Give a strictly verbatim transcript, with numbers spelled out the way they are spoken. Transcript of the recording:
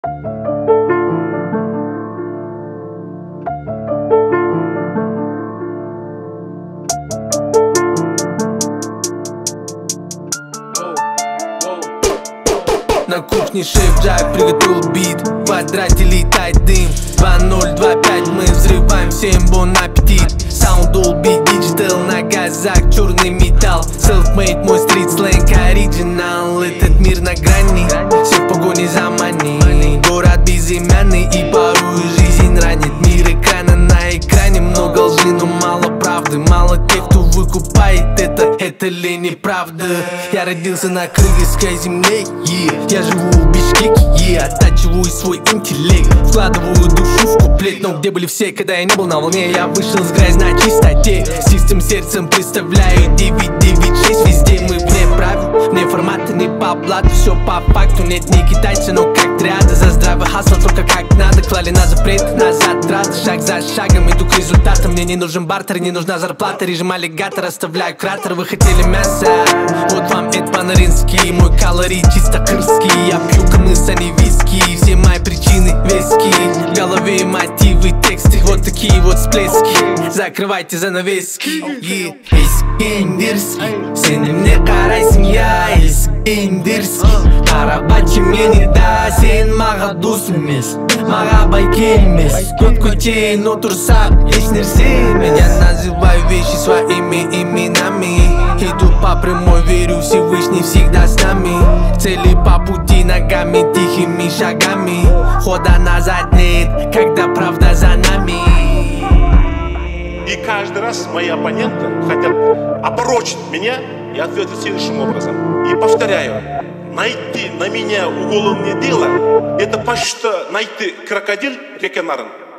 На кухне шеф Джак приготовил бит, в квадрате летает дым. Два ноль два пять, мы взрываем, всем бон аппетит. Sound Dolby Digital, на газах черный металл. Self-made, мой стрит сленг оригинал. Этот мир на грани, все в погоне за money. Город безымянный и порой жизнь ранит. Мир экрана на экране, много лжи, но мало правды. Мало тех, кто выкупает это, это ли неправда? Я родился на кыргызской земле, yeah. Я живу в Бишкеке, yeah. Оттачиваю свой интеллект, вкладываю душу в куплет. Но где были все, когда я не был на волне? Я вышел с грязи на чистоте, с чистым сердцем представляю девять девять шесть. Везде мы вне правил, не формата, не по блату. Все по факту, нет не китайцы, но как триада. За здравый хасл, только как надо. Клали на запрет, назад траты. Шаг за шагом иду к результатам. Мне не нужен бартер, не нужна зарплата. Режим аллигатора, оставляю кратер. Вы хотели мясо? Вот вам это по-нарински. Мой калорий чисто кырский. Я пью камыс, а не виски. Все мои причины вески. В голове мотивы, тексты. Вот такие вот всплески. Закрывайте занавески. Искендерский, сен мне қарайсың, я Искендерский. Қарабачы мені да, сен маға дос емес, маға бай келмес. Көп көтейін отырсақ, еш нәрсе емес. Я называю вещи своими именами. Иду по прямой, верю, Всевышний всегда с нами. Цели по пути ногами, тихими шагами. Хода назад нет, когда правда за нами. И каждый раз мои оппоненты хотят опорочить меня и ответить следующим образом. И повторяю, найти на меня уголовное дело — это почти найти крокодил реки Нарын.